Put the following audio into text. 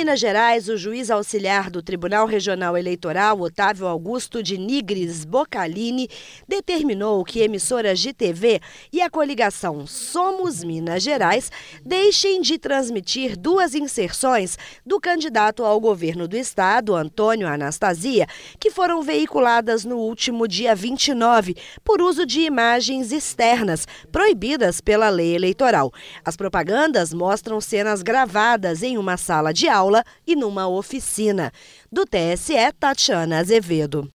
Minas Gerais, o juiz auxiliar do Tribunal Regional Eleitoral, Otávio Augusto de Nigres Boccalini, determinou que emissoras de TV e a coligação Somos Minas Gerais deixem de transmitir duas inserções do candidato ao governo do estado, Antônio Anastasia, que foram veiculadas no último dia 29, por uso de imagens externas, proibidas pela lei eleitoral. As propagandas mostram cenas gravadas em uma sala de aula e numa oficina. Do TSE, Tatiana Azevedo.